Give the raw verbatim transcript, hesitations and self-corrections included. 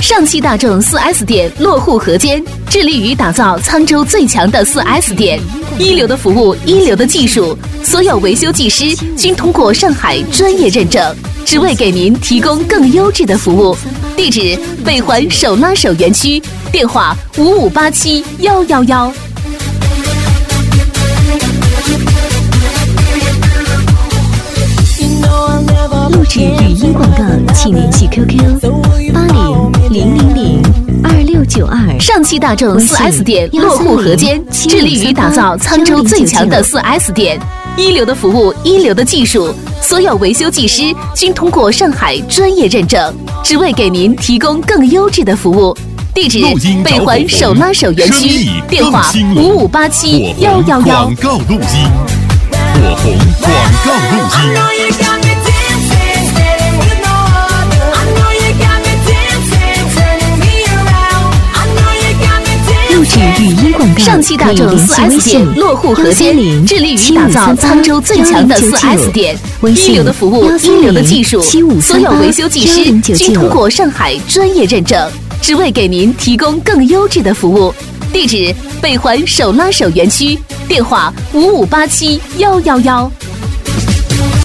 上汽大众 四 S 店落户河间，致力于打造沧州最强的 四 S 店，一流的服务，一流的技术，所有维修技师均通过上海专业认证，只为给您提供更优质的服务。地址：北环手拉手园区，电话：五五八七幺幺幺。 录制语音广告，请联系 Q Q 八零零零零二六九二。 上汽大众 四 S 店落户河间，致力于打造沧州最强的 四 S 店，一流的服务，一流的技术，所有维修技师均通过上海专业认证，只为给您提供更优质的服务。地址：北环手拉手园区，电话：五五八七幺幺幺。 广告录音，火红广告录音。 录制语音广告， 上汽大众 四 S 店落户河间，致力于打造沧州最强的 四 S 店，一流的服务，一流的技术，所有维修技师均通过上海专业认证，只为给您提供更优质的服务。地址：北环手拉手园区，电话：五五八七幺幺幺。